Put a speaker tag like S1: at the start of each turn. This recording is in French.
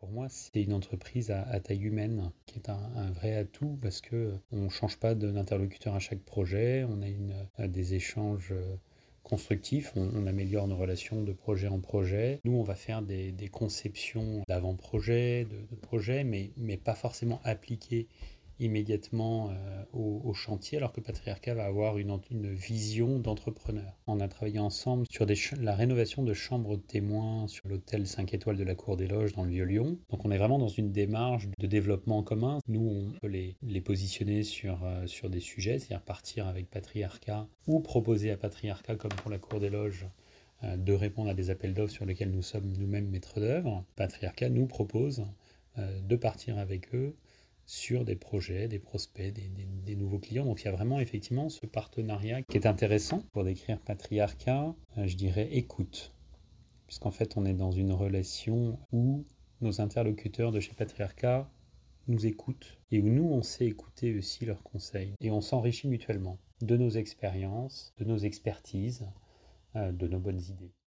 S1: Pour moi, c'est une entreprise à taille humaine qui est un vrai atout parce qu'on ne change pas d'interlocuteur à chaque projet, on a des échanges constructifs, on améliore nos relations de projet en projet. Nous, on va faire des conceptions d'avant-projet, de projet, mais pas forcément appliquées immédiatement au chantier, alors que Patriarcat va avoir une vision d'entrepreneur. On a travaillé ensemble sur la rénovation de chambres de témoins sur l'hôtel 5 étoiles de la Cour des Loges dans le Vieux-Lyon. Donc on est vraiment dans une démarche de développement en commun. Nous, on peut les positionner sur des sujets, c'est-à-dire partir avec Patriarcat ou proposer à Patriarcat, comme pour la Cour des Loges, de répondre à des appels d'offres sur lesquels nous sommes nous-mêmes maîtres d'œuvre. Patriarcat nous propose de partir avec eux sur des projets, des prospects, des nouveaux clients. Donc il y a vraiment effectivement ce partenariat qui est intéressant. Pour décrire Patriarcat, je dirais écoute. Puisqu'en fait on est dans une relation où nos interlocuteurs de chez Patriarcat nous écoutent et où nous on sait écouter aussi leurs conseils. Et on s'enrichit mutuellement de nos expériences, de nos expertises, de nos bonnes idées.